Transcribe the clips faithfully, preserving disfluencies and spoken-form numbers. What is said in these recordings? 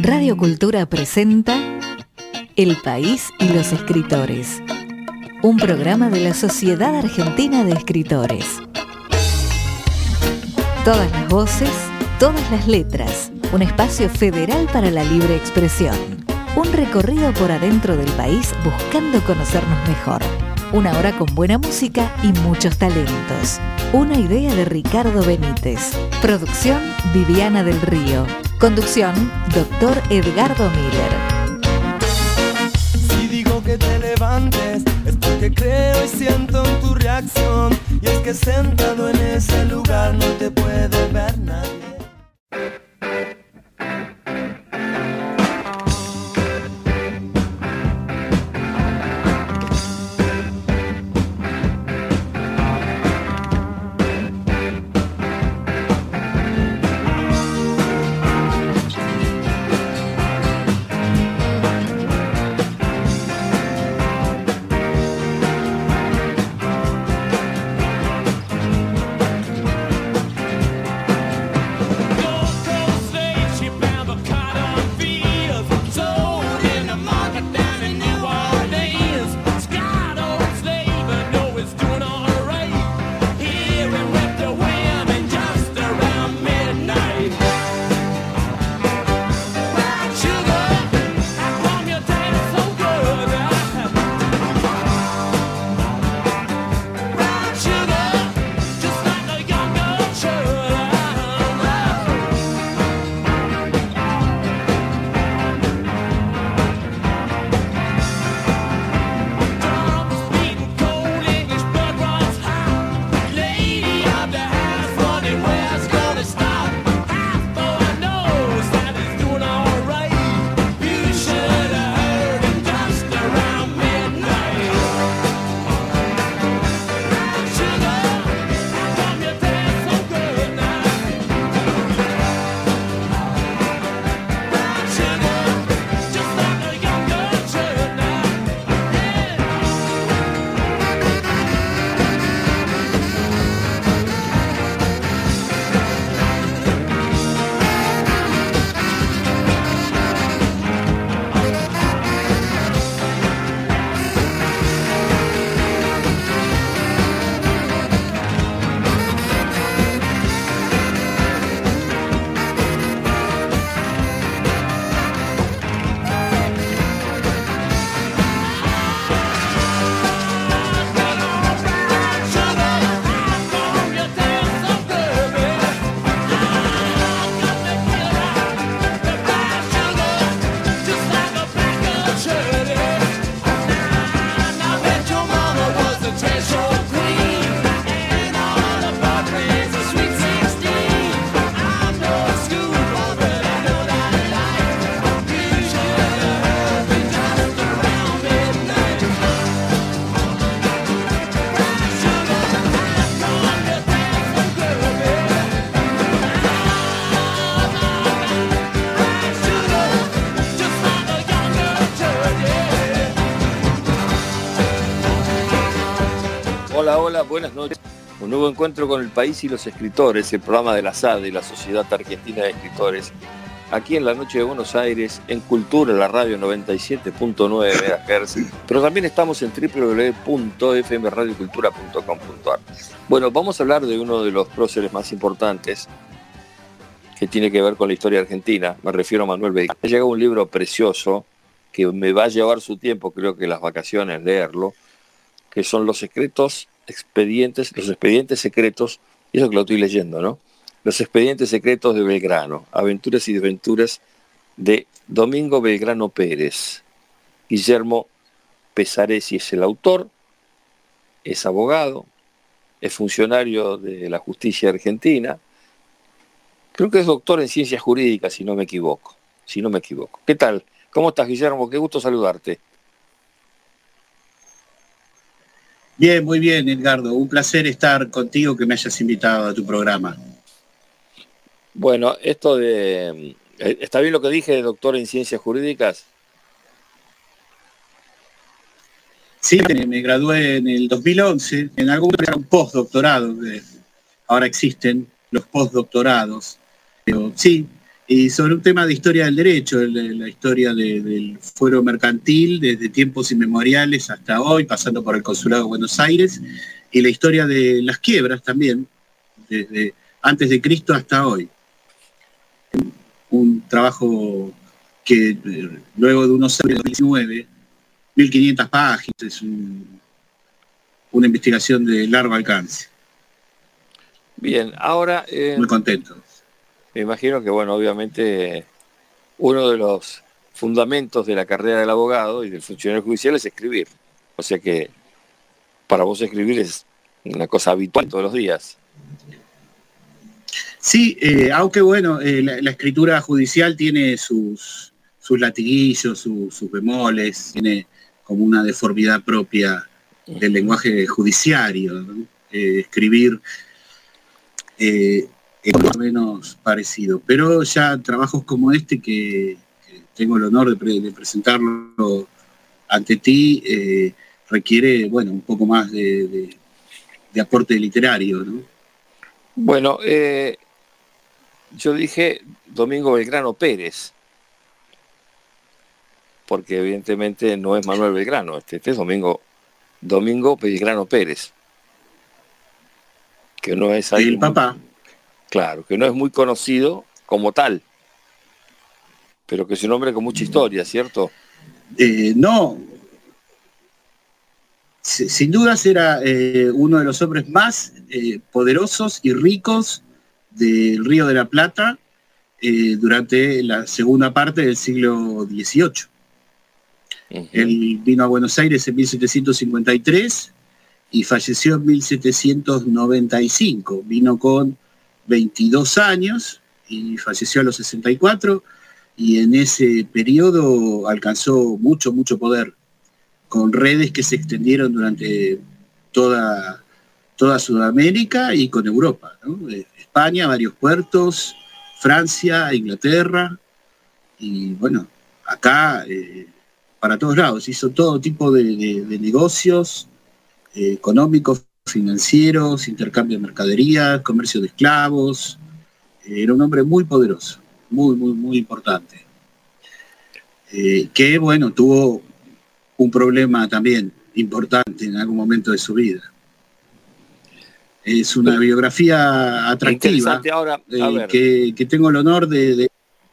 Radio Cultura presenta El País y los Escritores, un programa de la Sociedad Argentina de Escritores. Todas las voces, todas las letras, un espacio federal para la libre expresión. Un recorrido por adentro del país buscando conocernos mejor. Una hora con buena música y muchos talentos. Una idea de Ricardo Benítez. Producción Viviana del Río. Conducción Doctor Edgardo Miller. Si digo que te levantes es porque creo y siento en tu reacción. Y es que sentado en ese lugar no te puede ver nadie. Hola, hola, buenas noches. Un nuevo encuentro con el país y los escritores, el programa de la S A D, la Sociedad Argentina de Escritores, aquí en la noche de Buenos Aires, en Cultura, la radio noventa y siete punto nueve megahertz, pero también estamos en doble u doble u doble u punto f m radio cultura punto com punto a r. Bueno, vamos a hablar de uno de los próceres más importantes que tiene que ver con la historia argentina, me refiero a Manuel Belgrano. Ha llegado un libro precioso que me va a llevar su tiempo, creo que las vacaciones, leerlo, que son los secretos expedientes, los expedientes secretos, y eso que lo estoy leyendo, ¿no? Los expedientes secretos de Belgrano, aventuras y desventuras de Domingo Belgrano Pérez. Guillermo Pesaresi es el autor, es abogado, es funcionario de la justicia argentina, creo que es doctor en ciencias jurídicas, si no me equivoco, si no me equivoco. ¿Qué tal? ¿Cómo estás, Guillermo? Qué gusto saludarte. Bien, muy bien, Edgardo. Un placer estar contigo, que me hayas invitado a tu programa. Bueno, esto de... ¿Está bien lo que dije de doctor en ciencias jurídicas? Sí, me gradué en el dos mil once, en algún momento era un postdoctorado, ahora existen los postdoctorados, pero sí, y sobre un tema de historia del derecho, el, la historia de, del fuero mercantil desde tiempos inmemoriales hasta hoy, pasando por el Consulado de Buenos Aires, y la historia de las quiebras también, desde antes de Cristo hasta hoy. Un trabajo que eh, luego de unos años, dos mil diecinueve, mil quinientas páginas, es un, una investigación de largo alcance. Bien, ahora... Eh, Muy contento. Me imagino que, bueno, obviamente uno de los fundamentos de la carrera del abogado y del funcionario judicial es escribir. O sea que para vos escribir es una cosa habitual todos los días. Sí, eh, aunque bueno, eh, la, la escritura judicial tiene sus, sus latiguillos, su, sus bemoles, tiene como una deformidad propia del lenguaje judiciario, ¿no? Eh, escribir eh, es más o menos parecido, pero ya trabajos como este que, que tengo el honor de, pre, de presentarlo ante ti, eh, requiere, bueno, un poco más de, de, de aporte literario, ¿no? Bueno, eh, yo dije Domingo Belgrano Pérez, porque evidentemente no es Manuel Belgrano, este, este es Domingo, Domingo Belgrano Pérez, que no es el alguien papá. Muy, claro, que no es muy conocido como tal, pero que es un hombre con mucha historia, ¿cierto? Eh, no, S sin dudas era eh, uno de los hombres más eh, poderosos y ricos del Río de la Plata eh, durante la segunda parte del siglo dieciocho. Uh-huh. Él vino a Buenos Aires en mil setecientos cincuenta y tres y falleció en mil setecientos noventa y cinco. Vino con veintidós años y falleció a los sesenta y cuatro, y en ese periodo alcanzó mucho, mucho poder, con redes que se extendieron durante toda, toda Sudamérica y con Europa, ¿no? España, varios puertos, Francia, Inglaterra, y bueno, acá eh, para todos lados, hizo todo tipo de, de, de negocios eh, económicos, financieros, intercambio de mercaderías, comercio de esclavos. Eh, era un hombre muy poderoso, muy, muy, muy importante. Eh, que, bueno, tuvo un problema también importante en algún momento de su vida. Es una biografía atractiva, ahora, eh, que, que tengo el honor de... de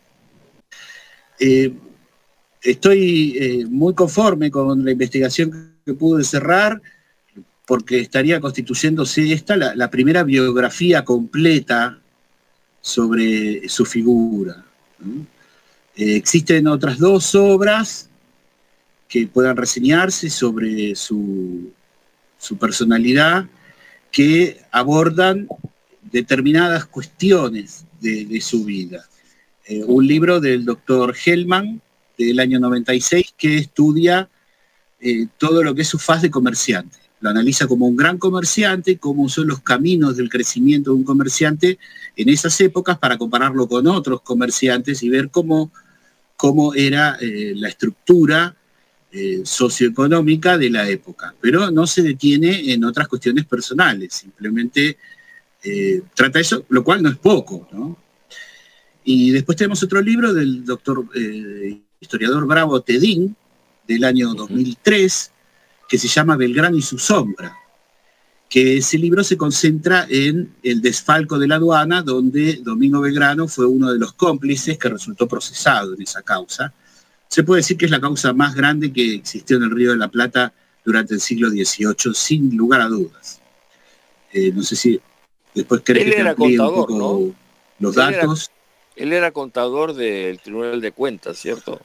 eh, estoy eh, muy conforme con la investigación que pude cerrar, porque estaría constituyéndose esta la, la primera biografía completa sobre su figura, ¿no? Eh, existen otras dos obras que puedan reseñarse sobre su, su personalidad, que abordan determinadas cuestiones de, de su vida. Eh, un libro del doctor Hellman, del año noventa y seis, que estudia eh, todo lo que es su faz de comerciante. Lo analiza como un gran comerciante, cómo son los caminos del crecimiento de un comerciante en esas épocas, para compararlo con otros comerciantes y ver cómo, cómo era eh, la estructura eh, socioeconómica de la época. Pero no se detiene en otras cuestiones personales, simplemente eh, trata eso, lo cual no es poco, ¿no? Y después tenemos otro libro del doctor eh, historiador Bravo Tedín, del año dos mil tres, que se llama Belgrano y su sombra, que ese libro se concentra en el desfalco de la aduana, donde Domingo Belgrano fue uno de los cómplices que resultó procesado en esa causa. Se puede decir que es la causa más grande que existió en el Río de la Plata durante el siglo dieciocho, sin lugar a dudas. Eh, no sé si después querés que te amplíe un poco, ¿no?, los él datos. Era, él era contador del Tribunal de Cuentas, ¿cierto?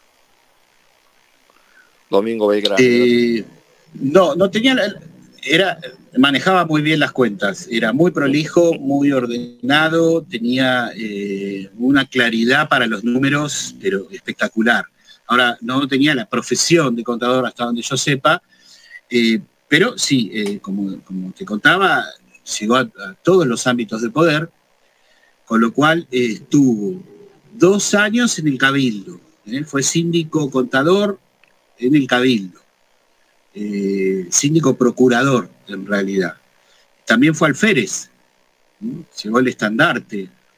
Domingo Belgrano. Eh, no, no tenía... La, era, manejaba muy bien las cuentas, era muy prolijo, muy ordenado, tenía eh, una claridad para los números, pero espectacular. Ahora, no tenía la profesión de contador hasta donde yo sepa, eh, pero sí, eh, como, como te contaba, llegó a, a todos los ámbitos de poder, con lo cual eh, estuvo dos años en el Cabildo, ¿eh? Fue síndico contador en el Cabildo. Eh, síndico procurador, en realidad. También fue alférez, ¿no? Llegó el estandarte.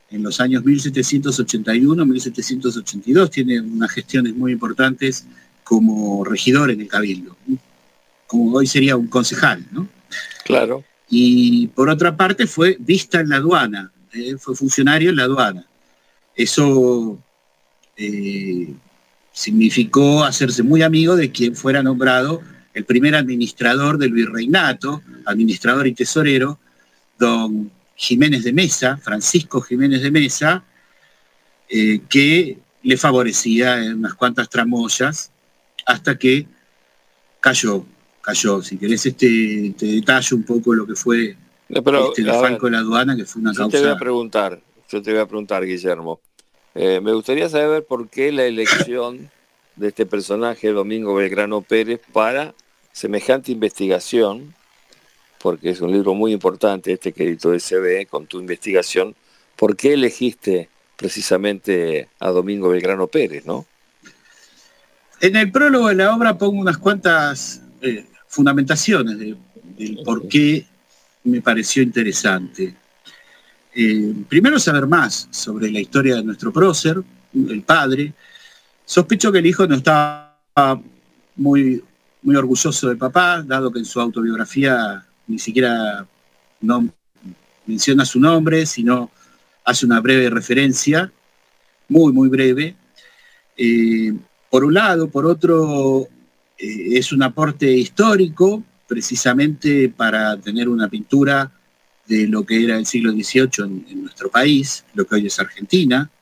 en los años mil setecientos ochenta y uno a mil setecientos ochenta y dos, tiene unas gestiones muy importantes como regidor en el Cabildo, como hoy sería un concejal, ¿no? Claro. Y por otra parte fue vista en la aduana, eh, fue funcionario en la aduana. Eso eh, significó hacerse muy amigo de quien fuera nombrado el primer administrador del virreinato, administrador y tesorero, don Jiménez de Mesa, Francisco Jiménez de Mesa, eh, que le favorecía en unas cuantas tramoyas hasta que cayó, cayó. Si querés este, te detallo un poco lo que fue no, pero, este, el falco de la aduana, que fue una yo causa... Te voy a preguntar, yo te voy a preguntar, Guillermo. Eh, me gustaría saber por qué la elección de este personaje, Domingo Belgrano Pérez, para semejante investigación, porque es un libro muy importante este que editó S B con tu investigación. ¿Por qué elegiste precisamente a Domingo Belgrano Pérez, no? En el prólogo de la obra pongo unas cuantas eh, fundamentaciones de, del por qué me pareció interesante. Eh, primero, saber más sobre la historia de nuestro prócer, el padre. Sospecho que el hijo no estaba muy, muy orgulloso del papá, dado que en su autobiografía ni siquiera no menciona su nombre, sino hace una breve referencia, muy, muy breve. Eh, por un lado, por otro, eh, es un aporte histórico, precisamente para tener una pintura de lo que era el siglo dieciocho en, en nuestro país, lo que hoy es Argentina.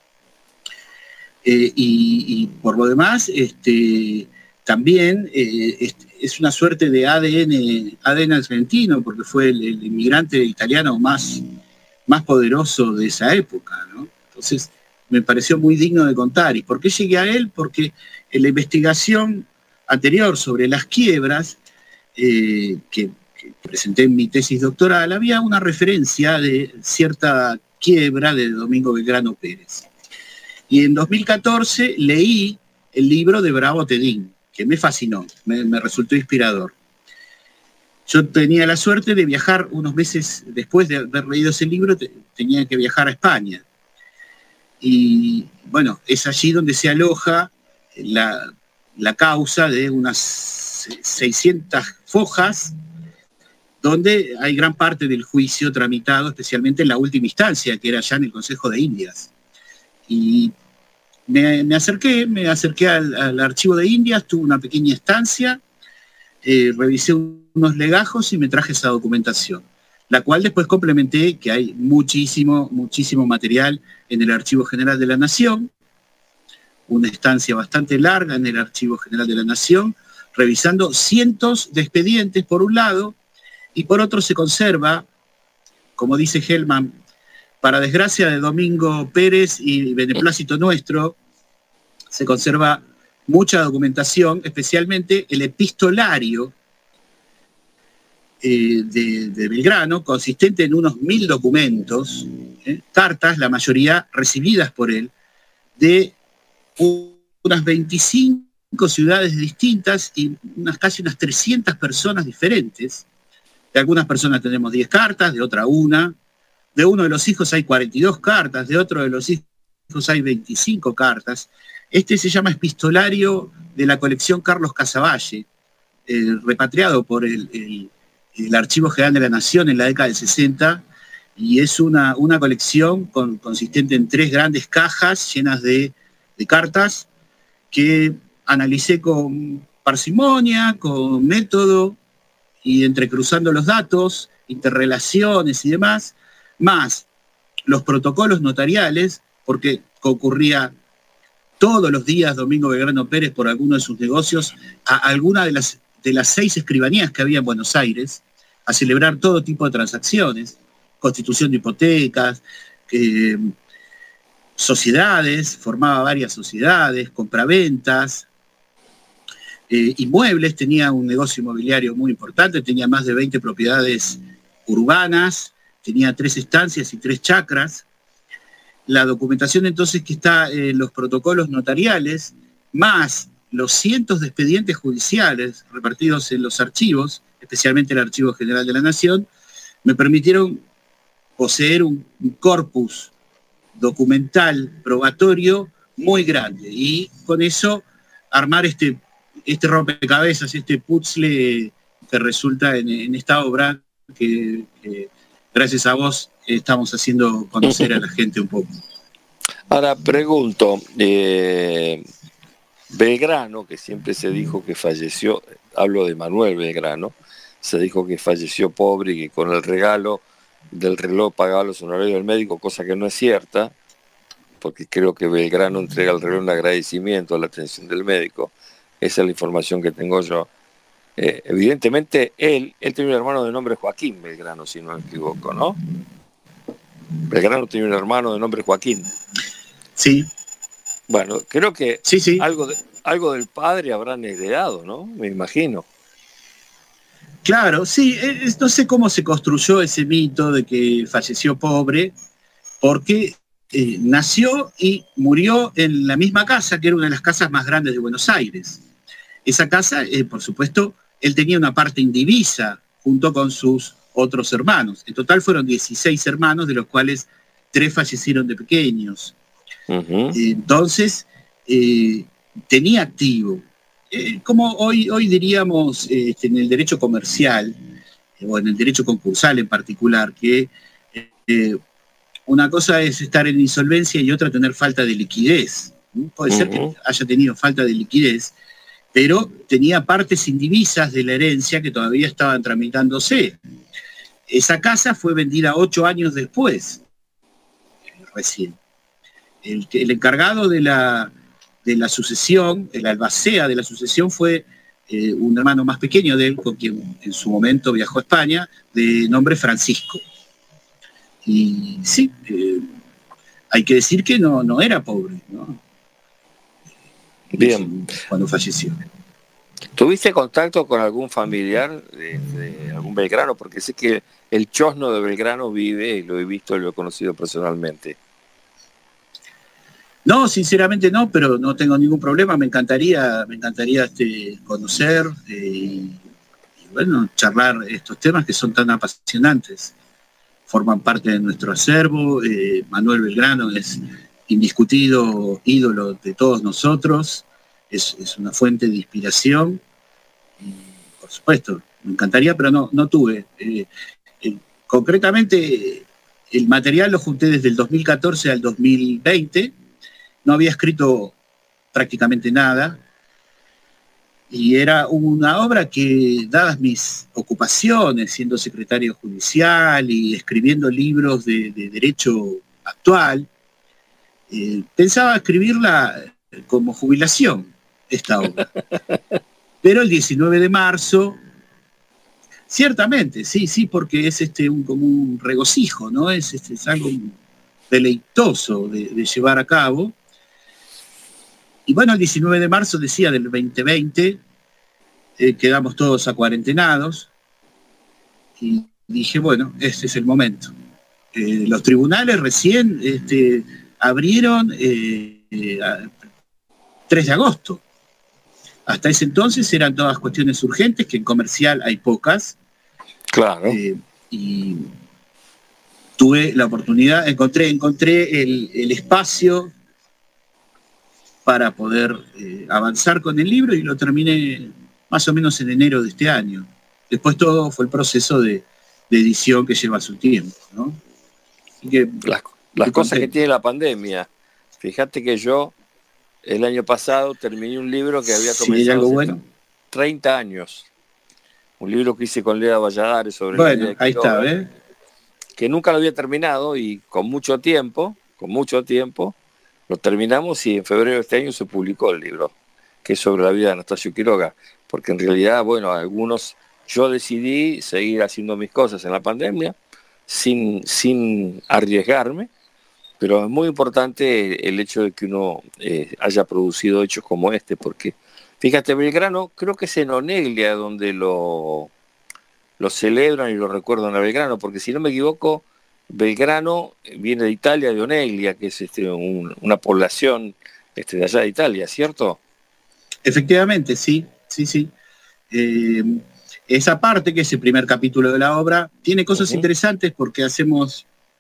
Eh, y, y por lo demás, este, también eh, es, es una suerte de A D N, A D N argentino, porque fue el, el inmigrante italiano más, más poderoso de esa época, ¿no? Entonces, me pareció muy digno de contar. ¿Y por qué llegué a él? Porque en la investigación anterior sobre las quiebras, eh, que, que presenté en mi tesis doctoral, había una referencia de cierta quiebra de Domingo Belgrano Pérez. Y en dos mil catorce leí el libro de Bravo Tedín, que me fascinó, me, me resultó inspirador. Yo tenía la suerte de viajar unos meses después de haber leído ese libro, te, tenía que viajar a España. Y bueno, es allí donde se aloja la, la causa de unas seiscientas fojas, donde hay gran parte del juicio tramitado, especialmente en la última instancia, que era ya en el Consejo de Indias. Y me, me acerqué, me acerqué al, al archivo de Indias, tuve una pequeña estancia, eh, revisé unos legajos y me traje esa documentación, la cual después complementé, que hay muchísimo, muchísimo material en el Archivo General de la Nación, una estancia bastante larga en el Archivo General de la Nación, revisando cientos de expedientes por un lado, y por otro se conserva, como dice Hellman, para desgracia de Domingo Pérez y beneplácito nuestro, se conserva mucha documentación, especialmente el epistolario eh, de, de Belgrano, consistente en unos mil documentos, eh, cartas, la mayoría recibidas por él, de unas veinticinco ciudades distintas y unas, casi unas trescientas personas diferentes. De algunas personas tenemos diez cartas, de otra una. De uno de los hijos hay cuarenta y dos cartas, de otro de los hijos hay veinticinco cartas. Este se llama Epistolario de la colección Carlos Casavalle, eh, repatriado por el, el, el Archivo General de la Nación en la década del sesenta, y es una, una colección con, consistente en tres grandes cajas llenas de, de cartas que analicé con parsimonia, con método, y entrecruzando los datos, interrelaciones y demás, más los protocolos notariales, porque concurría todos los días Domingo Belgrano Pérez por alguno de sus negocios a alguna de las, de las seis escribanías que había en Buenos Aires, a celebrar todo tipo de transacciones, constitución de hipotecas, eh, sociedades, formaba varias sociedades, compraventas, eh, inmuebles, tenía un negocio inmobiliario muy importante, tenía más de veinte propiedades urbanas, tenía tres estancias y tres chacras. La documentación entonces que está en los protocolos notariales, más los cientos de expedientes judiciales repartidos en los archivos, especialmente el Archivo General de la Nación, me permitieron poseer un, un corpus documental probatorio muy grande, y con eso armar este, este rompecabezas, este puzzle que resulta en, en esta obra que, que gracias a vos estamos haciendo conocer a la gente un poco. Ahora pregunto, eh, Belgrano, que siempre se dijo que falleció, hablo de Manuel Belgrano, se dijo que falleció pobre y que con el regalo del reloj pagaba los honorarios del médico, cosa que no es cierta, porque creo que Belgrano entrega el reloj en agradecimiento a la atención del médico. Esa es la información que tengo yo. Eh, evidentemente, él, él tenía un hermano de nombre Joaquín Belgrano, si no me equivoco, ¿no? Belgrano tenía un hermano de nombre Joaquín. Sí. Bueno, creo que sí, sí. Algo, de, algo del padre habrán heredado, ¿no? Me imagino. Claro, sí. Eh, no sé cómo se construyó ese mito de que falleció pobre, porque eh, nació y murió en la misma casa, que era una de las casas más grandes de Buenos Aires. Esa casa, eh, por supuesto, él tenía una parte indivisa junto con sus otros hermanos. En total fueron dieciséis hermanos, de los cuales tres fallecieron de pequeños. Uh-huh. Entonces, eh, tenía activo, eh, como hoy, hoy diríamos eh, en el derecho comercial, eh, o en el derecho concursal en particular, que eh, una cosa es estar en insolvencia y otra tener falta de liquidez. ¿no? Puede uh-huh. ser que haya tenido falta de liquidez, pero tenía partes indivisas de la herencia que todavía estaban tramitándose. Esa casa fue vendida ocho años después, recién. El, el encargado de la, de la sucesión, el albacea de la sucesión, fue eh, un hermano más pequeño de él, con quien en su momento viajó a España, de nombre Francisco. Y sí, eh, hay que decir que no, no era pobre, ¿no? Bien. Cuando falleció. ¿Tuviste contacto con algún familiar de, de algún Belgrano? Porque sé que el chosno de Belgrano vive, y lo he visto y lo he conocido personalmente. No, sinceramente no, pero no tengo ningún problema. Me encantaría, me encantaría este, conocer eh, y, y bueno, charlar estos temas que son tan apasionantes. Forman parte de nuestro acervo. Eh, Manuel Belgrano es indiscutido ídolo de todos nosotros. Es, es una fuente de inspiración. Y, por supuesto, me encantaría, pero no, no tuve. Eh, eh, concretamente, el material lo junté desde el dos mil catorce al dos mil veinte. No había escrito prácticamente nada, y era una obra que, dadas mis ocupaciones, siendo secretario judicial y escribiendo libros de, de derecho actual, eh, pensaba escribirla como jubilación, esta obra. Pero el diecinueve de marzo, ciertamente, sí, sí, porque es este, un, como un regocijo, ¿no? Es, este, es algo deleitoso de, de llevar a cabo. Y bueno, el diecinueve de marzo, decía, del veinte veinte, eh, quedamos todos acuarentenados, y dije, bueno, este es el momento. Eh, los tribunales recién este, abrieron eh, eh, tres de agosto. Hasta ese entonces eran todas cuestiones urgentes, que en comercial hay pocas. Claro. Eh, y tuve la oportunidad, encontré, encontré el, el espacio para poder eh, avanzar con el libro, y lo terminé más o menos en enero de este año. Después todo fue el proceso de, de edición que lleva su tiempo, ¿no? Así que, las las cosas que tiene la pandemia. Fíjate que yo el año pasado terminé un libro que había comenzado sí, algo hace bueno. treinta años. Un libro que hice con Leda Valladares sobre bueno, la vida de ahí Quiroga, está, ¿eh? que nunca lo había terminado, y con mucho tiempo, con mucho tiempo, lo terminamos, y en febrero de este año se publicó el libro, que es sobre la vida de Anastasio Quiroga, porque en realidad, bueno, algunos, yo decidí seguir haciendo mis cosas en la pandemia, sin, sin arriesgarme, pero es muy importante el hecho de que uno eh, haya producido hechos como este, porque, fíjate, Belgrano, creo que es en Oneglia donde lo, lo celebran y lo recuerdan a Belgrano, porque si no me equivoco, Belgrano viene de Italia, de Oneglia, que es este, un, una población este, de allá de Italia, ¿cierto? Efectivamente, sí, sí, sí. Eh, esa parte, que es el primer capítulo de la obra, tiene cosas uh-huh. interesantes, porque hacemos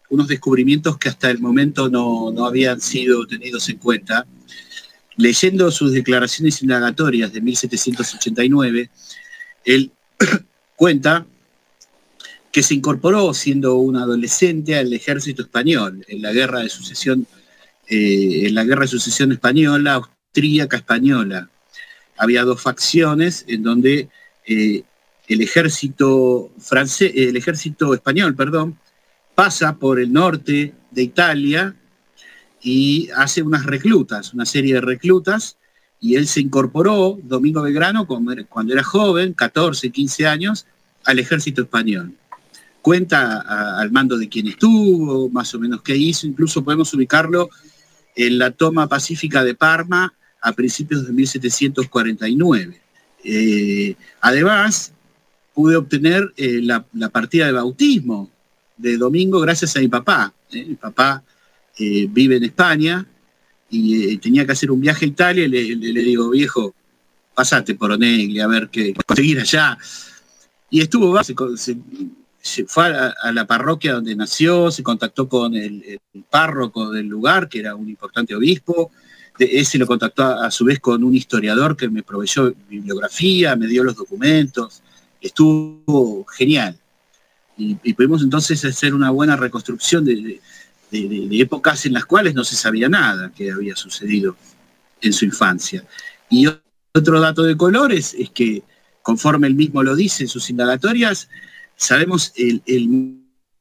unos descubrimientos que hasta el momento no, no habían sido tenidos en cuenta. Leyendo sus declaraciones indagatorias de mil setecientos ochenta y nueve, él cuenta que se incorporó siendo un adolescente al ejército español en la guerra de sucesión, eh, en la guerra de sucesión española, austríaca española. Había dos facciones en donde eh, el ejército francés, el ejército español, perdón, pasa por el norte de Italia y hace unas reclutas, una serie de reclutas, y él se incorporó, Domingo Belgrano, cuando era joven, catorce, quince años, al ejército español. Cuenta a, al mando de quién estuvo, más o menos qué hizo, incluso podemos ubicarlo en la toma pacífica de Parma a principios de mil setecientos cuarenta y nueve. Eh, además, pude obtener eh, la, la partida de bautismo de Domingo gracias a mi papá. ¿eh? Mi papá eh, vive en España y eh, tenía que hacer un viaje a Italia y le, le, le digo, viejo, pasate por Oneglia a ver qué conseguir allá. Y estuvo, se, se, se fue a, a la parroquia donde nació, se contactó con el, el párroco del lugar, que era un importante obispo. De, ese lo contactó a, a su vez con un historiador que me proveyó bibliografía, me dio los documentos. Estuvo genial. Y, y pudimos entonces hacer una buena reconstrucción de, de, de, de épocas en las cuales no se sabía nada que había sucedido en su infancia. Y otro dato de colores es que, conforme él mismo lo dice en sus indagatorias, sabemos el, el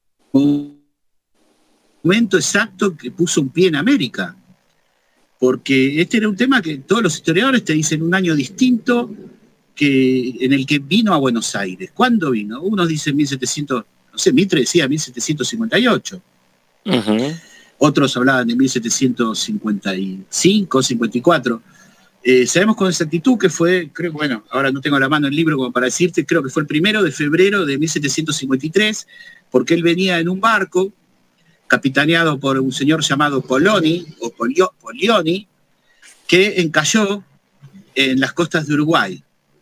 momento exacto que puso un pie en América, porque este era un tema que todos los historiadores te dicen un año distinto que, en el que vino a Buenos Aires. ¿Cuándo vino? Unos dicen mil setecientos, no sé, Mitre decía mil setecientos cincuenta y ocho. Uh-huh. Otros hablaban de mil setecientos cincuenta y cinco, cincuenta y cuatro. Eh, sabemos con exactitud que fue, creo, bueno, ahora no tengo a la mano el libro como para decirte, creo que fue el primero de febrero de mil setecientos cincuenta y tres, porque él venía en un barco capitaneado por un señor llamado Poloni, o Polio, Polioni, que encalló en las costas de Uruguay.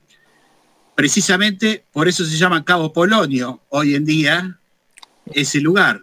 Precisamente por eso se llama Cabo Polonio hoy en día ese lugar.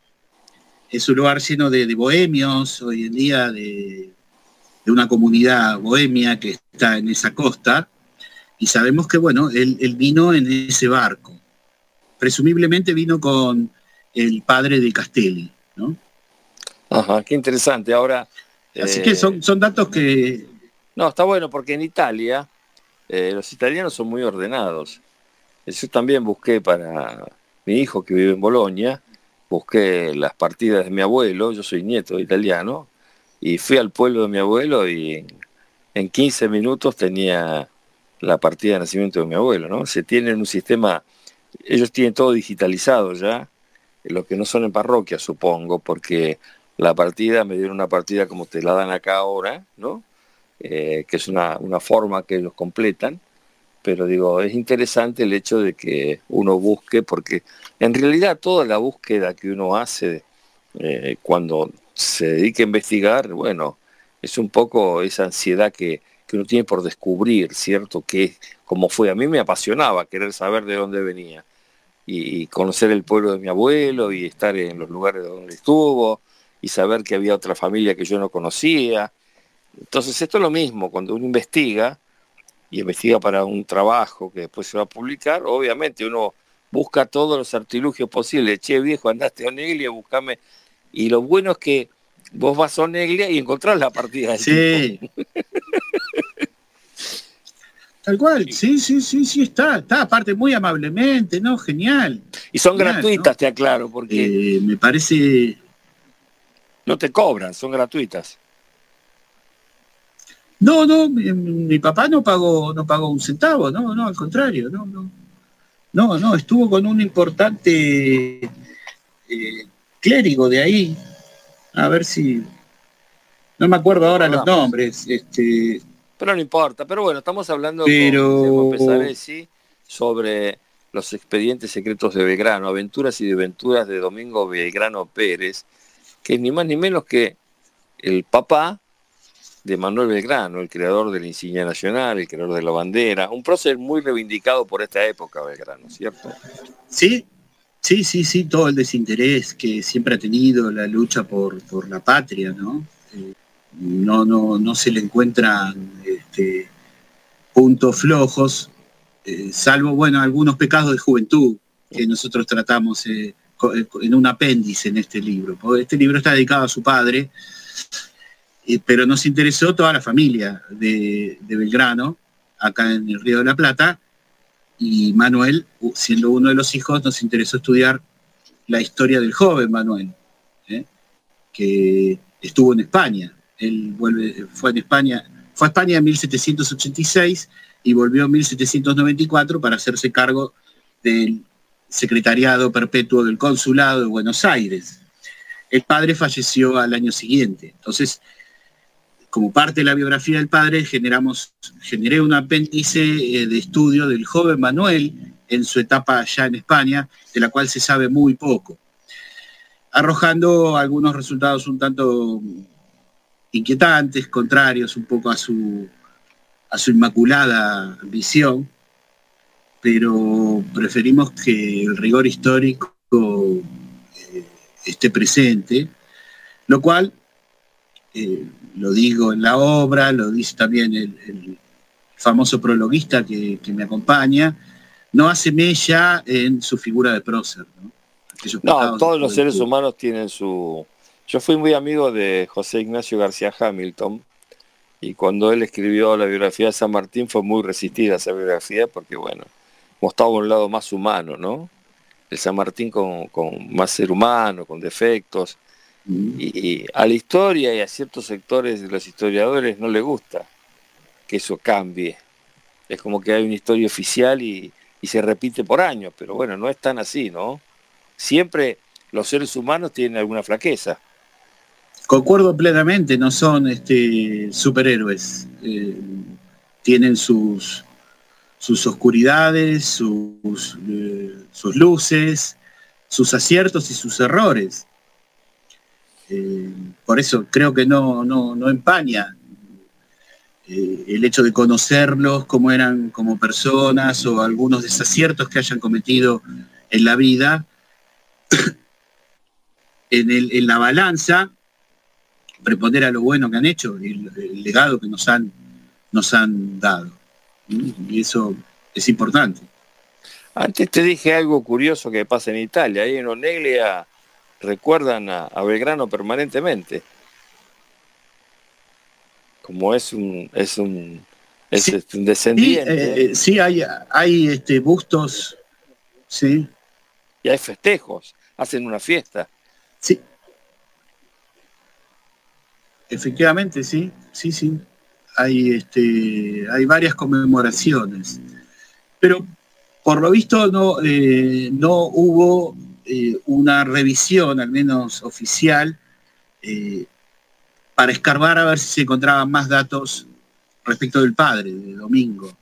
Es un lugar lleno de, de bohemios, hoy en día de, de una comunidad bohemia que está en esa costa, y sabemos que, bueno, él, él vino en ese barco. Presumiblemente vino con el padre de Castelli, ¿no? Ajá, qué interesante. Ahora... Así eh... que son, son datos que... No, está bueno, porque en Italia... Eh, los italianos son muy ordenados. Yo también busqué para mi hijo que vive en Bolonia, busqué las partidas de mi abuelo, yo soy nieto de italiano, y fui al pueblo de mi abuelo y en, en quince minutos tenía la partida de nacimiento de mi abuelo, ¿no? Se tienen un sistema, ellos tienen todo digitalizado ya, los que no son en parroquia, supongo, porque la partida, me dieron una partida como te la dan acá ahora, ¿no? Eh, que es una, una forma que ellos completan, pero digo, es interesante el hecho de que uno busque, porque en realidad toda la búsqueda que uno hace eh, cuando se dedica a investigar, bueno, es un poco esa ansiedad que, que uno tiene por descubrir, ¿cierto? Que como fue, a mí me apasionaba querer saber de dónde venía, y, y conocer el pueblo de mi abuelo, y estar en los lugares donde estuvo, y saber que había otra familia que yo no conocía. Entonces esto es lo mismo, cuando uno investiga, y investiga para un trabajo que después se va a publicar, obviamente uno busca todos los artilugios posibles. Che, viejo, andaste a Oneglia, buscame. Y lo bueno es que vos vas a Oneglia y encontrás la partida del sí. tipo. Tal cual, sí, sí, sí, sí, está, está, aparte muy amablemente, ¿no? Genial. Y son genial, gratuitas, ¿no? Te aclaro, porque... Eh, me parece... No te cobran, son gratuitas. No, no, mi, mi papá no pagó, no pagó un centavo, no, no, al contrario, no, no. No, no, estuvo con un importante eh, clérigo de ahí. A ver si... No me acuerdo ahora los nombres. Este, pero no importa, pero bueno, estamos hablando pero... con Pesaresi sobre los expedientes secretos de Belgrano, aventuras y desventuras de Domingo Belgrano Pérez, que es ni más ni menos que el papá de Manuel Belgrano, el creador de la insignia nacional, el creador de la bandera, un prócer muy reivindicado por esta época, Belgrano, ¿cierto? Sí, sí. Sí, sí, sí, todo el desinterés que siempre ha tenido la lucha por, por la patria, ¿no? Eh, no, no, no se le encuentran este, puntos flojos, eh, salvo, bueno, algunos pecados de juventud que nosotros tratamos eh, en un apéndice en este libro. Este libro está dedicado a su padre, eh, pero nos interesó toda la familia de, de Belgrano, acá en el Río de la Plata, y Manuel, siendo uno de los hijos, nos interesó estudiar la historia del joven Manuel, ¿eh? que estuvo en España. Él vuelve, fue, en España, fue a España en mil setecientos ochenta y seis y volvió en mil setecientos noventa y cuatro para hacerse cargo del secretariado perpetuo del Consulado de Buenos Aires. El padre falleció al año siguiente. Entonces, como parte de la biografía del padre, generamos, generé un apéndice eh, de estudio del joven Manuel en su etapa allá en España, de la cual se sabe muy poco, arrojando algunos resultados un tanto inquietantes, contrarios un poco a su, a su inmaculada visión, pero preferimos que el rigor histórico eh, esté presente, lo cual... Eh, lo digo en la obra, lo dice también el, el famoso prologuista que, que me acompaña, no hace mella en su figura de prócer, ¿no? No, todos los seres humanos tienen su... Yo fui muy amigo de José Ignacio García Hamilton, y cuando él escribió la biografía de San Martín fue muy resistida esa biografía, porque bueno, mostraba un lado más humano, ¿no? El San Martín con, con más ser humano, con defectos. Y a la historia y a ciertos sectores de los historiadores no les gusta que eso cambie. Es como que hay una historia oficial y, y se repite por años, pero bueno, no es tan así, ¿no? Siempre los seres humanos tienen alguna flaqueza. Concuerdo plenamente, no son este, superhéroes. Eh, tienen sus, sus oscuridades, sus, eh, sus luces, sus aciertos y sus errores. Eh, por eso creo que no, no, no empaña eh, el hecho de conocerlos, cómo eran como personas o algunos desaciertos que hayan cometido en la vida. en, el, en la balanza, prepondera lo bueno que han hecho y el, el legado que nos han, nos han dado. Y eso es importante. Antes te dije algo curioso que pasa en Italia. Ahí en Oneglia recuerdan a, a Belgrano permanentemente, como es un es un es sí, un descendiente. Sí, eh, sí hay, hay este, bustos, sí. Y hay festejos, hacen una fiesta. Sí. Efectivamente, sí, sí, sí. Hay, este, hay varias conmemoraciones. Pero por lo visto no, eh, no hubo Eh, una revisión, al menos oficial, eh, para escarbar a ver si se encontraban más datos respecto del padre, de Domingo.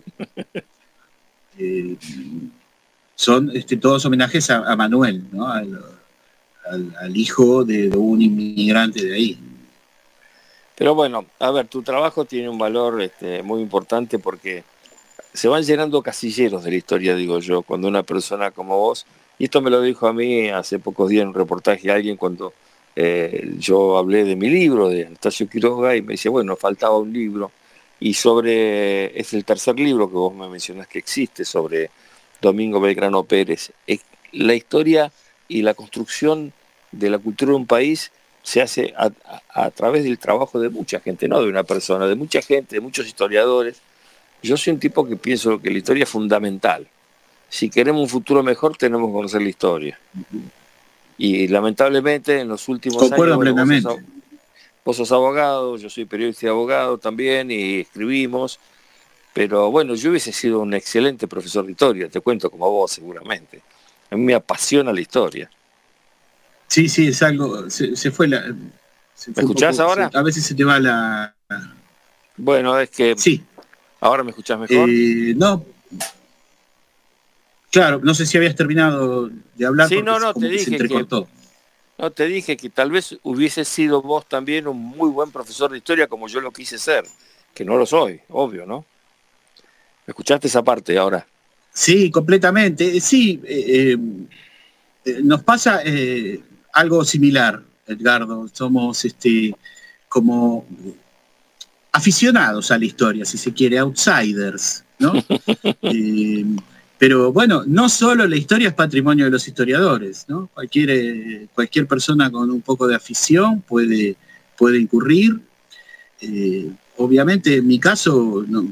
eh, son este, todos homenajes a, a Manuel, ¿no? al, al, al hijo de, de un inmigrante de ahí. Pero bueno, a ver, tu trabajo tiene un valor este, muy importante porque se van llenando casilleros de la historia, digo yo, cuando una persona como vos. Y esto me lo dijo a mí hace pocos días en un reportaje alguien cuando eh, yo hablé de mi libro, de Anastasio Quiroga, y me dice, bueno, faltaba un libro. Y sobre, es el tercer libro que vos me mencionás que existe, sobre Domingo Belgrano Pérez. Es, la historia y la construcción de la cultura de un país se hace a, a, a través del trabajo de mucha gente, no de una persona, de mucha gente, de muchos historiadores. Yo soy un tipo que pienso que la historia es fundamental. Si queremos un futuro mejor, tenemos que conocer la historia. Y lamentablemente en los últimos Concuerdo años... Bueno, plenamente. vos, sos, vos sos abogado, yo soy periodista y abogado también, y escribimos. Pero bueno, yo hubiese sido un excelente profesor de historia, te cuento como vos seguramente. A mí me apasiona la historia. Sí, sí, es algo... Se, se fue la... Se fue ¿Me escuchás poco, ahora? Se, a veces se te va la... Bueno, es que... Sí. ¿Ahora me escuchás mejor? Eh, no... Claro, no sé si habías terminado de hablar. Sí, no, no, te que dije se entrecortó. que, no, te dije que tal vez hubiese sido vos también un muy buen profesor de historia como yo lo quise ser, que no lo soy, obvio, ¿no? ¿Me escuchaste esa parte ahora? Sí, completamente. Sí, eh, eh, nos pasa eh, algo similar, Edgardo. Somos este, como aficionados a la historia, si se quiere, outsiders, ¿no? eh, pero bueno, no solo la historia es patrimonio de los historiadores, ¿no? Cualquier, eh, cualquier persona con un poco de afición puede, puede incurrir. Eh, obviamente, en mi caso, no,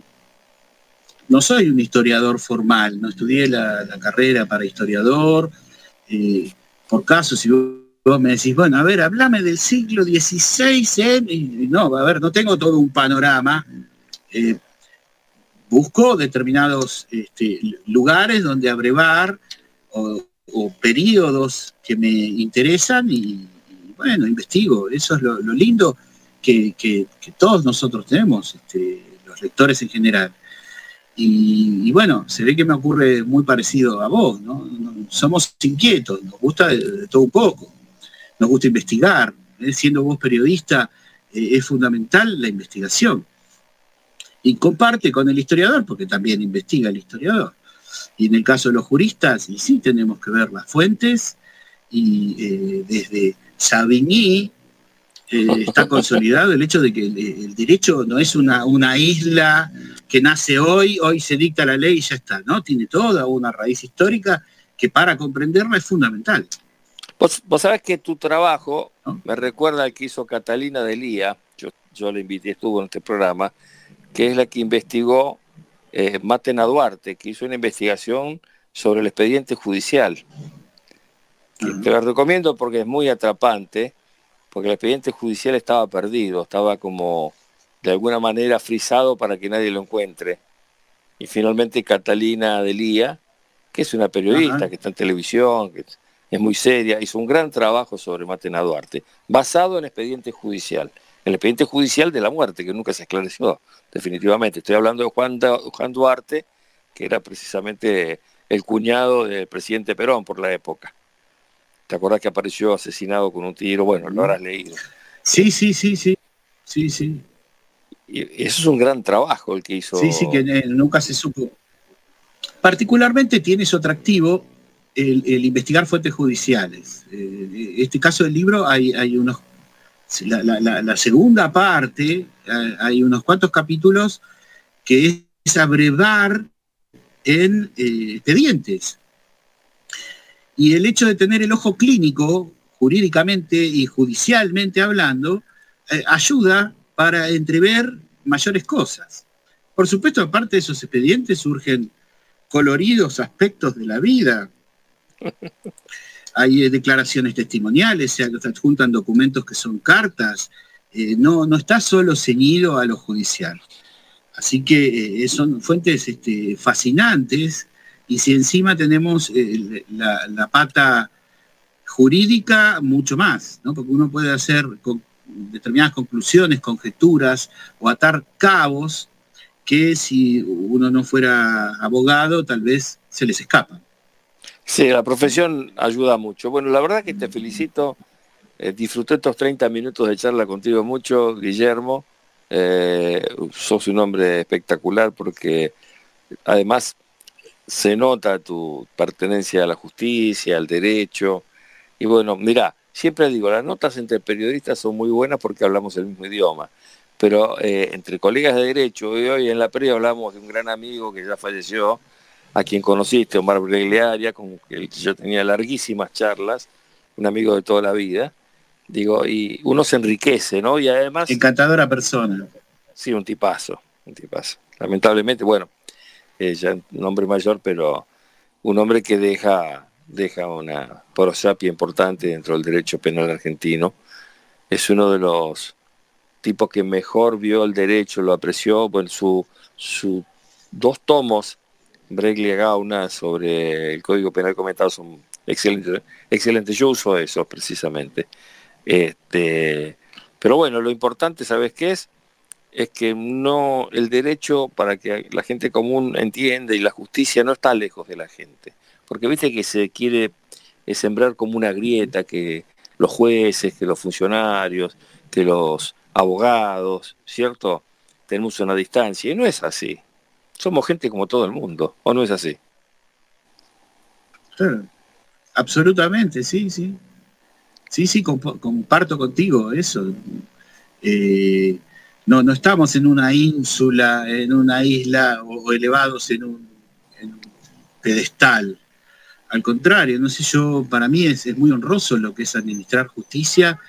no soy un historiador formal, no estudié la, la carrera para historiador. Eh, por caso, si vos Vos me decís, bueno, a ver, hablame del siglo dieciséis, ¿eh? Y no, a ver, no tengo todo un panorama. Eh, busco determinados este, lugares donde abrevar o, o periodos que me interesan y, y bueno, investigo. Eso es lo, lo lindo que, que, que todos nosotros tenemos, este, los lectores en general. Y, y bueno, se ve que me ocurre muy parecido a vos, ¿no? Somos inquietos, nos gusta de, de todo un poco. Nos gusta investigar, ¿eh? Siendo vos periodista, eh, es fundamental la investigación. Y comparte con el historiador, porque también investiga el historiador. Y en el caso de los juristas, y sí tenemos que ver las fuentes, y eh, desde Savigny eh, está consolidado el hecho de que el, el derecho no es una, una isla que nace hoy, hoy se dicta la ley y ya está, ¿no? Tiene toda una raíz histórica que para comprenderla es fundamental. Vos, vos sabés que tu trabajo me recuerda al que hizo Catalina Delía, yo, yo la invité, estuvo en este programa, que es la que investigó eh, Maten a Duarte, que hizo una investigación sobre el expediente judicial. Uh-huh. Te la recomiendo porque es muy atrapante, porque el expediente judicial estaba perdido, estaba como de alguna manera frisado para que nadie lo encuentre. Y finalmente Catalina Delía, que es una periodista, uh-huh, que está en televisión, que es muy seria, hizo un gran trabajo sobre Maten a Duarte, basado en expediente judicial, el expediente judicial de la muerte, que nunca se esclareció, definitivamente. Estoy hablando de Juan, Juan Duarte, que era precisamente el cuñado del presidente Perón por la época. ¿Te acordás que apareció asesinado con un tiro? Bueno, lo habrás leído. Sí, sí, sí, sí, sí, sí. Y eso es un gran trabajo el que hizo. Sí, sí, que eh, nunca se supo. Particularmente tiene su atractivo El, el investigar fuentes judiciales. En eh, este caso del libro hay, hay unos, la, la, la segunda parte, hay unos cuantos capítulos que es abrevar en eh, expedientes. Y el hecho de tener el ojo clínico, jurídicamente y judicialmente hablando, eh, ayuda para entrever mayores cosas. Por supuesto, aparte de esos expedientes surgen coloridos aspectos de la vida. Hay eh, declaraciones testimoniales, se adjuntan documentos que son cartas, eh, no, no está solo ceñido a lo judicial. Así que eh, son fuentes este, fascinantes, y si encima tenemos eh, la, la pata jurídica, mucho más, ¿no? Porque uno puede hacer con determinadas conclusiones, conjeturas o atar cabos que si uno no fuera abogado tal vez se les escapan. Sí, la profesión ayuda mucho. Bueno, la verdad que te felicito. Eh, disfruté estos treinta minutos de charla contigo mucho, Guillermo. Eh, sos un hombre espectacular porque además se nota tu pertenencia a la justicia, al derecho. Y bueno, mirá, siempre digo, las notas entre periodistas son muy buenas porque hablamos el mismo idioma. Pero eh, entre colegas de derecho, y hoy en la previa hablamos de un gran amigo que ya falleció, a quien conociste, Omar Bregliaria, con el que yo tenía larguísimas charlas, un amigo de toda la vida, digo, y uno se enriquece, ¿no? Y además... Encantadora persona. Sí, un tipazo, un tipazo. Lamentablemente, bueno, eh, ya un hombre mayor, pero un hombre que deja, deja una prosapia importante dentro del derecho penal argentino. Es uno de los tipos que mejor vio el derecho, lo apreció, bueno, su, su dos tomos, Breglia Gauna, sobre el Código Penal comentado, son excelentes, excelentes. Yo uso esos precisamente. Este, pero bueno, lo importante, ¿sabes qué es? Es que no, el derecho, para que la gente común entienda, y la justicia no está lejos de la gente. Porque viste que se quiere sembrar como una grieta, que los jueces, que los funcionarios, que los abogados, ¿cierto? Tenemos una distancia, y no es así. Somos gente como todo el mundo, ¿o no es así? Claro. absolutamente, sí, sí. Sí, sí, comp- comparto contigo eso. Eh, no, no estamos en una ínsula, en una isla o, o elevados en un, en un pedestal. Al contrario, no sé, yo, para mí es, es muy honroso lo que es administrar justicia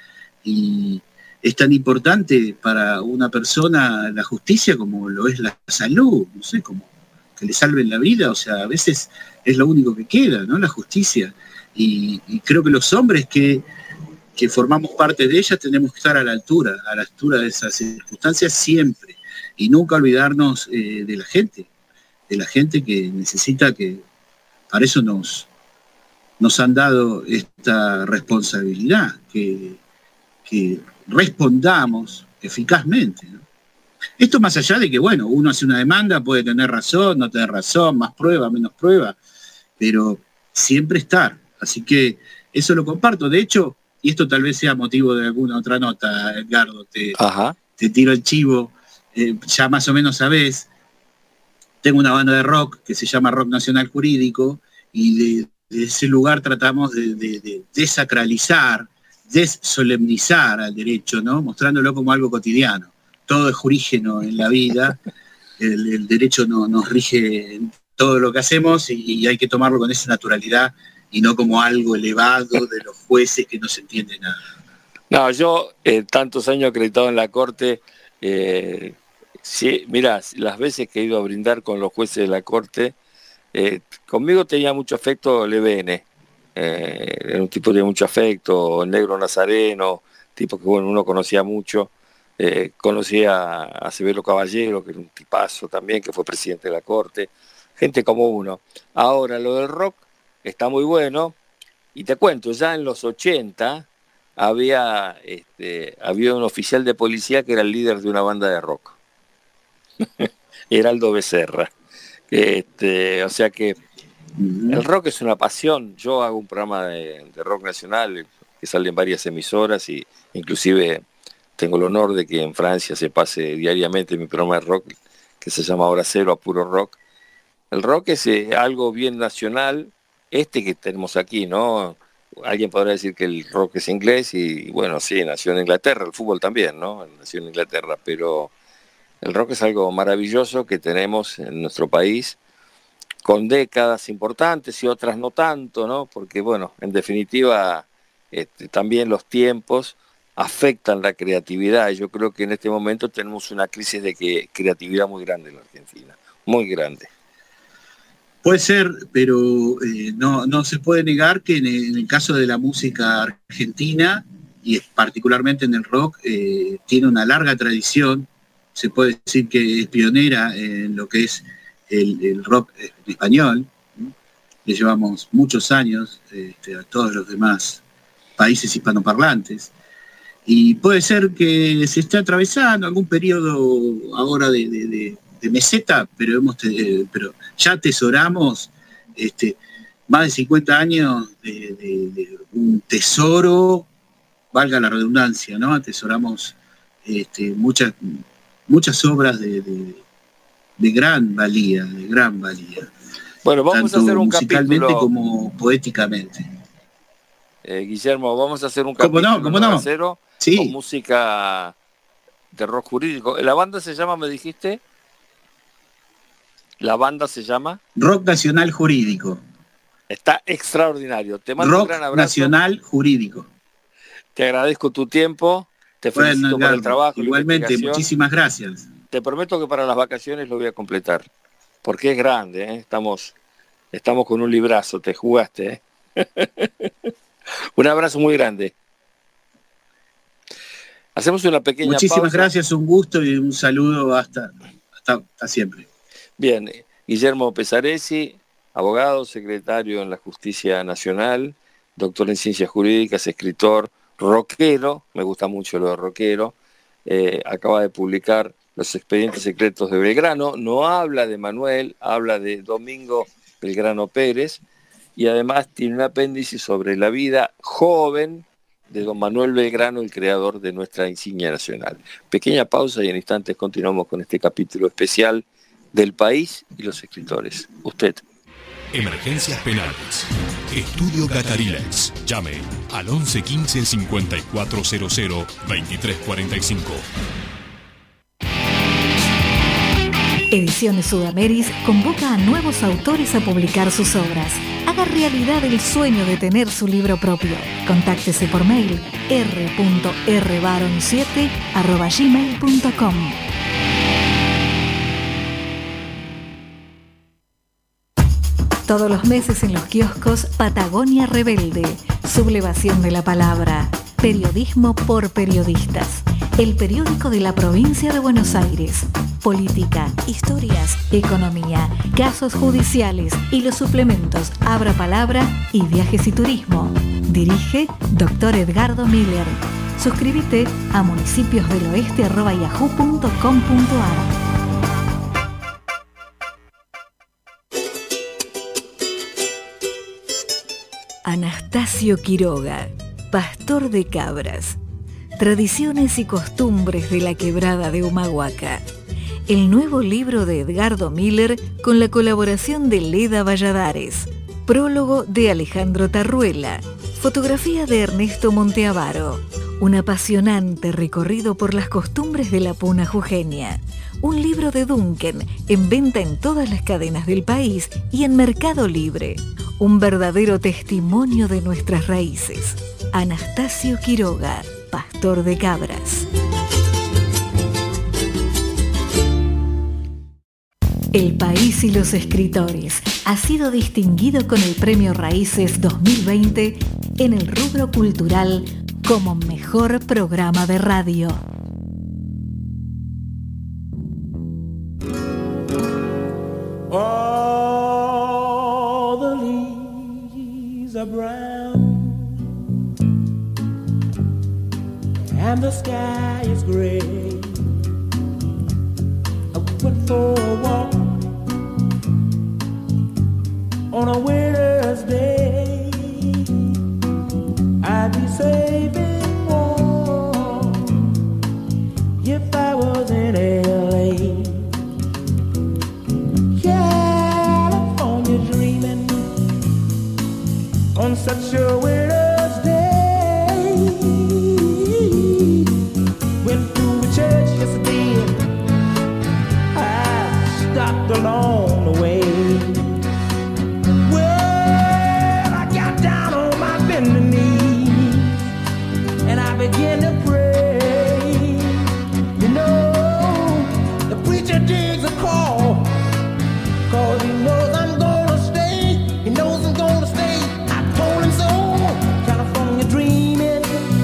y es tan importante para una persona la justicia como lo es la salud, no sé, como que le salven la vida, o sea, a veces es lo único que queda, ¿no? La justicia. Y, y creo que los hombres que, que formamos parte de ella tenemos que estar a la altura, a la altura de esas circunstancias siempre, y nunca olvidarnos eh, de la gente, de la gente que necesita que, para eso nos, nos han dado esta responsabilidad, que, que respondamos eficazmente, ¿no? Esto más allá de que, bueno, uno hace una demanda, puede tener razón, no tener razón, más prueba, menos prueba, pero siempre estar. Así que eso lo comparto. De hecho, y esto tal vez sea motivo de alguna otra nota, Edgardo, te, te tiro el chivo, eh, ya más o menos sabés, tengo una banda de rock que se llama Rock Nacional Jurídico, y de, de ese lugar tratamos de, de, de desacralizar, desolemnizar al derecho, ¿no? Mostrándolo como algo cotidiano. Todo es jurígeno en la vida, el, el derecho no, nos rige en todo lo que hacemos y, y hay que tomarlo con esa naturalidad y no como algo elevado de los jueces que no se entiende nada. No, yo eh, tantos años acreditado en la Corte, eh, sí, mirá, las veces que he ido a brindar con los jueces de la Corte, eh, conmigo tenía mucho afecto Levene, eh, era un tipo de mucho afecto, Negro Nazareno, tipo que bueno, uno conocía mucho, eh, conocía a Severo Caballero, que era un tipazo también, que fue presidente de la Corte, gente como uno. Ahora, lo del rock está muy bueno, y te cuento, ya en los ochenta había, este, había un oficial de policía que era el líder de una banda de rock, Heraldo Becerra. Este, o sea que el rock es una pasión. Yo hago un programa de, de rock nacional que sale en varias emisoras y inclusive tengo el honor de que en Francia se pase diariamente mi programa de rock que se llama Hora Cero a puro rock. El rock es eh, algo bien nacional, este que tenemos aquí, ¿no? Alguien podrá decir que el rock es inglés y bueno, sí, nació en Inglaterra, el fútbol también, ¿no? Nació en Inglaterra, pero el rock es algo maravilloso que tenemos en nuestro país, con décadas importantes y otras no tanto, ¿no? Porque, bueno, en definitiva, este, también los tiempos afectan la creatividad. Yo creo que en este momento tenemos una crisis de que, creatividad muy grande en la Argentina, muy grande. Puede ser, pero eh, no, no se puede negar que en el, en el caso de la música argentina, y particularmente en el rock, eh, tiene una larga tradición. Se puede decir que es pionera en lo que es el, el rock en español, ¿no? Le llevamos muchos años este, a todos los demás países hispanoparlantes. Y puede ser que se esté atravesando algún periodo ahora de, de, de, de meseta, pero, hemos, eh, pero ya atesoramos este, más de cincuenta años de, de, de un tesoro, valga la redundancia, ¿no? Atesoramos este, muchas, muchas obras de, de, de gran valía, de gran valía. Bueno, vamos tanto a hacer un musicalmente capítulo como poéticamente. Eh, Guillermo, vamos a hacer un ¿Cómo capítulo no? ¿Cómo no? cero Sí. con música de rock jurídico. ¿La banda se llama, me dijiste? ¿La banda se llama? Rock Nacional Jurídico. Está extraordinario. Te mando Rock un gran abrazo. Nacional Jurídico. Te agradezco tu tiempo. Te felicito Bueno, por el trabajo. igualmente, muchísimas gracias. Te prometo que para las vacaciones lo voy a completar. Porque es grande, ¿eh? Estamos, estamos con un librazo. Te jugaste, ¿eh? Un abrazo muy grande. Hacemos una pequeña Muchísimas pausa. gracias, un gusto y un saludo hasta, hasta, hasta siempre. Bien, Guillermo Pesaresi, abogado, secretario en la Justicia Nacional, doctor en Ciencias Jurídicas, escritor, rockero, me gusta mucho lo de rockero, eh, acaba de publicar Los Expedientes Secretos de Belgrano, no habla de Manuel, habla de Domingo Belgrano Pérez, y además tiene un apéndice sobre la vida joven de don Manuel Belgrano, el creador de nuestra insignia nacional. Pequeña pausa y en instantes continuamos con este capítulo especial del país y los escritores. Usted. Emergencias penales. Estudio Catarilex. Llame al once quince cincuenta y cuatro cero cero veintitrés cuarenta y cinco. Ediciones Sudameris convoca a nuevos autores a publicar sus obras. Haga realidad el sueño de tener su libro propio. Contáctese por mail r punto r baron siete arroba gmail punto com. Todos los meses en los kioscos Patagonia Rebelde. Sublevación de la palabra. Periodismo por periodistas. El periódico de la provincia de Buenos Aires. Política, historias, economía, casos judiciales y los suplementos Abra Palabra y Viajes y Turismo. Dirige doctor Edgardo Miller. Suscríbete a municipiosdeloeste arroba yahoo punto com punto ar. Anastasio Quiroga, pastor de cabras. Tradiciones y costumbres de la quebrada de Humahuaca. El nuevo libro de Edgardo Miller con la colaboración de Leda Valladares. Prólogo de Alejandro Tarruela. Fotografía de Ernesto Monteavaro. Un apasionante recorrido por las costumbres de la puna jujeña. Un libro de Duncan en venta en todas las cadenas del país y en Mercado Libre. Un verdadero testimonio de nuestras raíces. Anastasio Quiroga, pastor de cabras. El País y los Escritores ha sido distinguido con el Premio Raíces dos mil veinte en el rubro cultural como mejor programa de radio. All the leaves are brown and the sky is gray. I went for a walk on a winter's day. I'd be safe and warm if I was in L A. California dreaming on such a winter's day. Went to a church yesterday. I stopped along the way. Well, I got down on my bending knee and I began to pray. You know, the preacher digs a call, cause he knows I'm gonna stay. He knows I'm gonna stay. I told him so. California dreaming.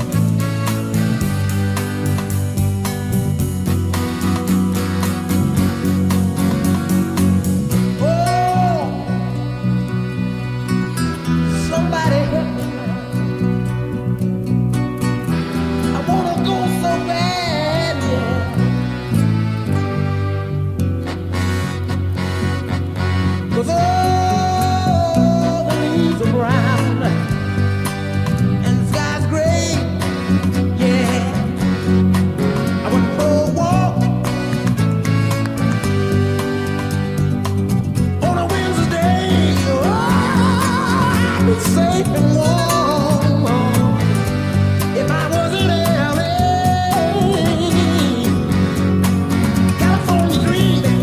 Oh, somebody help me. I wanna go so bad, yeah. Cause all the leaves are brown and the sky's gray, yeah. I went for a walk on a Wednesday. Oh, I'd be safe and warm if I was in L A. California dreaming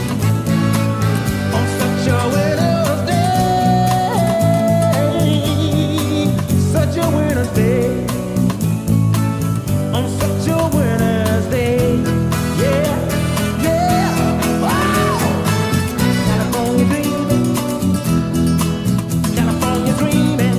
on such a winter's day, such a winter's day, on such a winter's day, yeah, yeah, wow. California dreaming, California dreaming.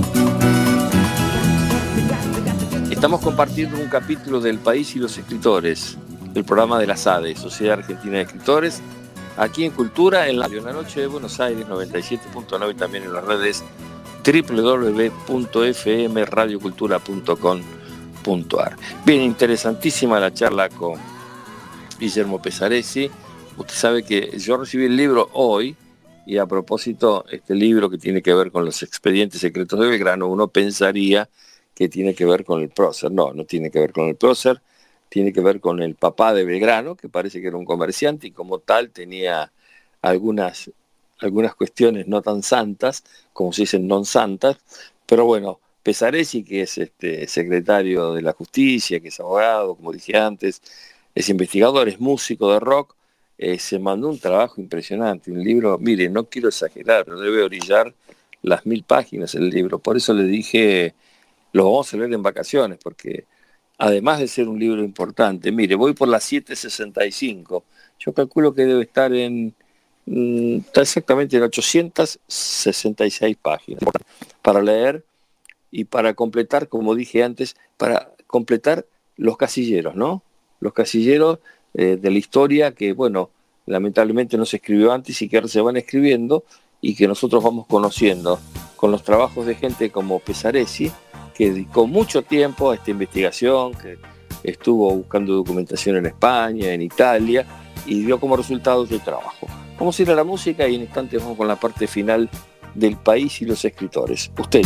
Estamos compartiendo un capítulo del País y los Escritores, el programa de la S A D E, Sociedad Argentina de Escritores, aquí en Cultura, en la, en la noche de Buenos Aires, noventa y siete punto nueve, también en las redes doble u doble u doble u punto f m radio cultura punto com punto a r. Bien, interesantísima la charla con Guillermo Pesaresi. Usted sabe que yo recibí el libro hoy, y a propósito, este libro que tiene que ver con los expedientes secretos de Belgrano, uno pensaría que tiene que ver con el prócer. No, no tiene que ver con el prócer, tiene que ver con el papá de Belgrano, que parece que era un comerciante y como tal tenía algunas, algunas cuestiones no tan santas, como se dicen non santas, pero bueno, Pesaresi, que es este secretario de la Justicia, que es abogado, como dije antes, es investigador, es músico de rock, eh, se mandó un trabajo impresionante, un libro, mire, no quiero exagerar, pero debe orillar las mil páginas el libro, por eso le dije, lo vamos a leer en vacaciones, porque además de ser un libro importante, mire, voy por las siete sesenta y cinco, yo calculo que debe estar en, mm, está exactamente en ochocientas sesenta y seis páginas, para leer y para completar, como dije antes, para completar los casilleros, ¿no? Los casilleros eh, de la historia que, bueno, lamentablemente no se escribió antes y que ahora se van escribiendo y que nosotros vamos conociendo con los trabajos de gente como Pesaresi, que dedicó mucho tiempo a esta investigación, que estuvo buscando documentación en España, en Italia, y dio como resultado su trabajo. Vamos a ir a la música y en instantes vamos con la parte final del país y los escritores. Usted.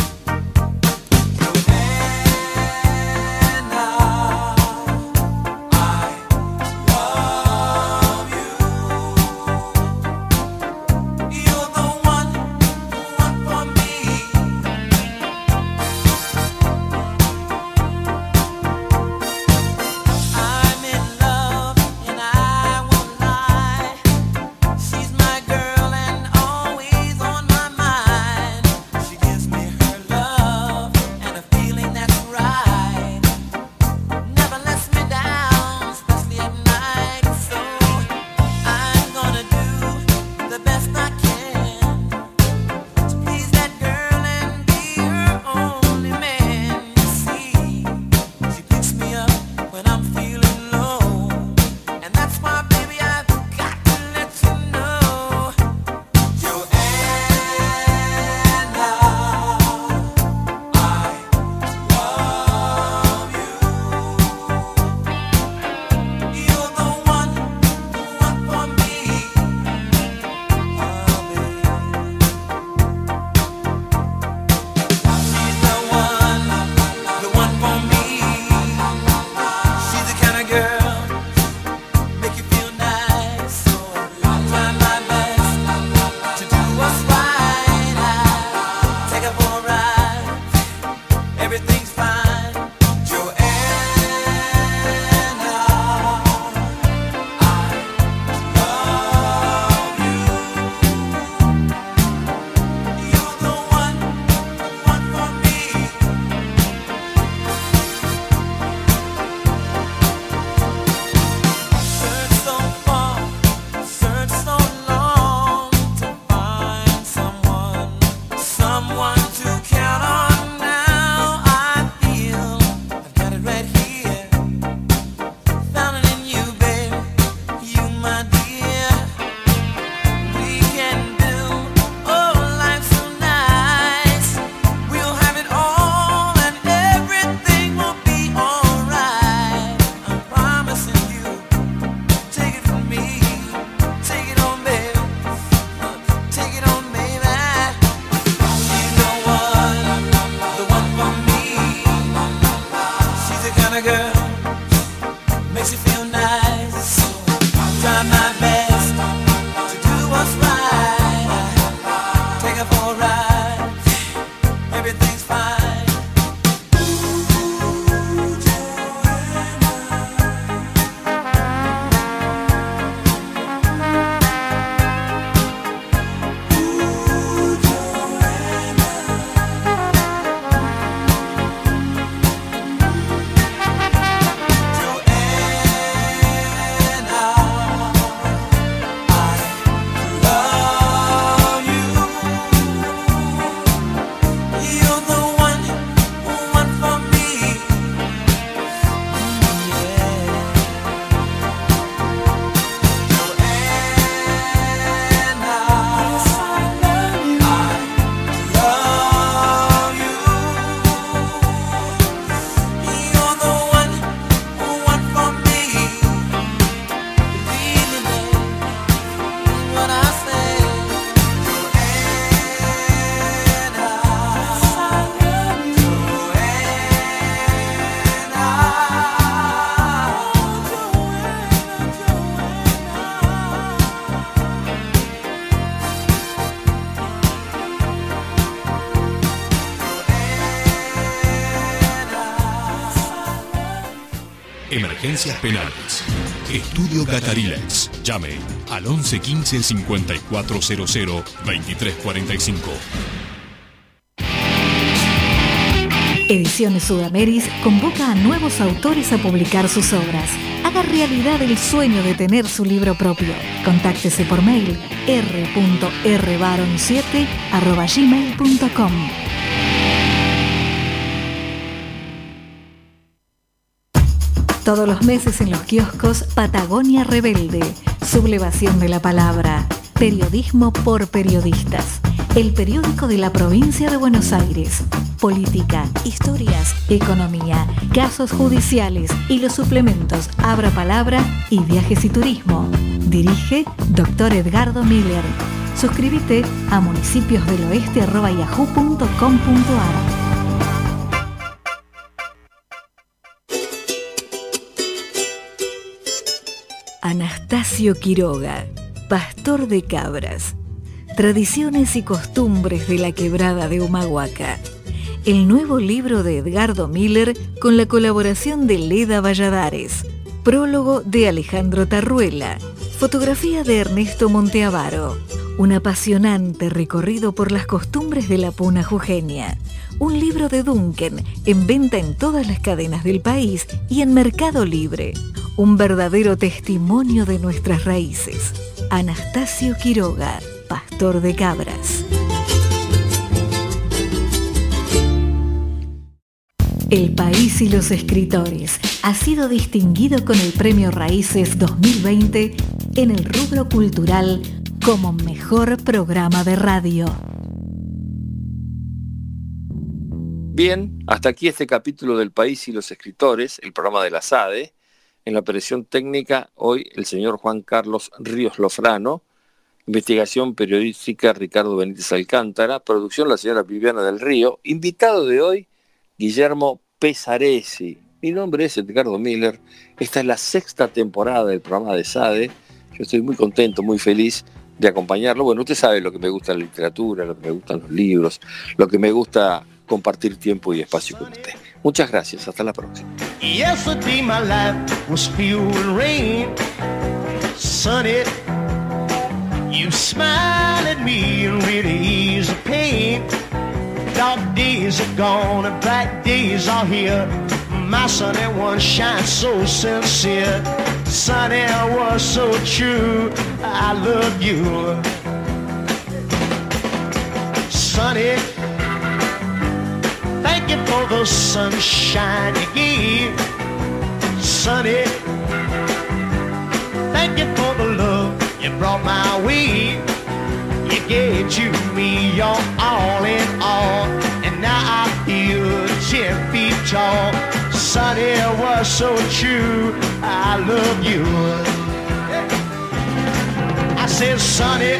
She's my girl and always on my mind. She gives me her love. sentencias penales. Estudio Catarilex. Llame al once quince cincuenta y cuatro cero cero veintitrés cuarenta y cinco. Ediciones Sudameris convoca a nuevos autores a publicar sus obras. Haga realidad el sueño de tener su libro propio. Contáctese por mail r punto r baron siete arroba gmail punto com. Todos los meses en los kioscos Patagonia Rebelde. Sublevación de la palabra. Periodismo por periodistas. El periódico de la provincia de Buenos Aires. Política, historias, economía, casos judiciales y los suplementos Abra Palabra y Viajes y Turismo. Dirige doctor Edgardo Miller. Suscríbete a municipiosdeloeste arroba yahoo punto com punto ar. Anastasio Quiroga, pastor de cabras. Tradiciones y costumbres de la quebrada de Humahuaca. El nuevo libro de Edgardo Miller con la colaboración de Leda Valladares. Prólogo de Alejandro Tarruela. Fotografía de Ernesto Monteavaro. Un apasionante recorrido por las costumbres de la puna jujeña. Un libro de Duncan en venta en todas las cadenas del país y en Mercado Libre. Un verdadero testimonio de nuestras raíces. Anastasio Quiroga, pastor de cabras. El País y los Escritores ha sido distinguido con el Premio Raíces dos mil veinte en el rubro cultural como mejor programa de radio. Bien, hasta aquí este capítulo del País y los Escritores, el programa de la S A D E. En la operación técnica, hoy el señor Juan Carlos Ríos Lofrano, investigación periodística Ricardo Benítez Alcántara, producción la señora Viviana del Río, invitado de hoy, Guillermo Pesaresi. Mi nombre es Edgardo Miller, esta es la sexta temporada del programa de S A D E, yo estoy muy contento, muy feliz de acompañarlo. Bueno, usted sabe lo que me gusta la literatura, lo que me gustan los libros, lo que me gusta compartir tiempo y espacio con usted. Muchas gracias, hasta la próxima. Yesterday my life was filled with rain. Sunny, you smile at me and really ease the pain. Dark days are gone and bright days are here. My sunny one shines so sincere. Sunny was so true, I love you. Sunny, thank you for the sunshine you gave. Sunny, thank you for the love you brought my way. You gave to me your all in all, and now I feel ten feet tall. Sunny was so true, I love you. I said, Sunny,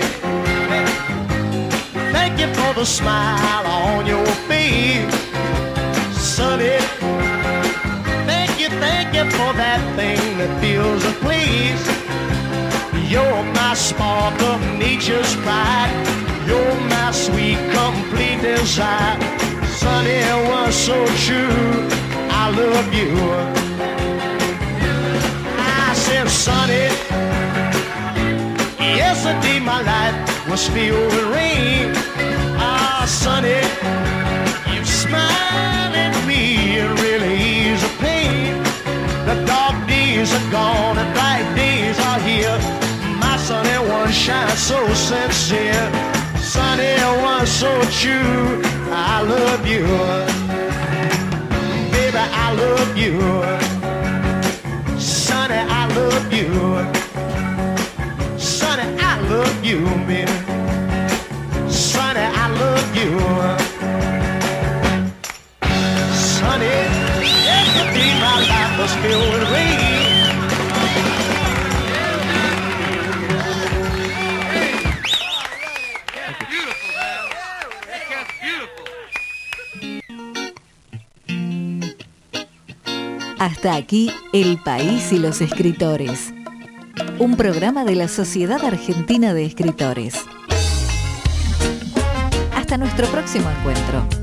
thank you for the smile on your face. Sunny, thank you, thank you for that thing that fills a place. You're my spark of nature's pride. You're my sweet, complete desire. Sunny was so true, I love you. I said, Sunny, yesterday my life was filled with rain. Ah, Sunny, you smile at me and really ease the pain. The dark days are gone and bright days are here. My sunny one shines so sincere. Sunny one so true, I love you. Baby, I love you. Sunny, I love you. Sunny, I love you, baby. Sunny, I love you. Sunny, yesterday my life was filled with rain. Hasta aquí El País y los Escritores, un programa de la Sociedad Argentina de Escritores. Hasta nuestro próximo encuentro.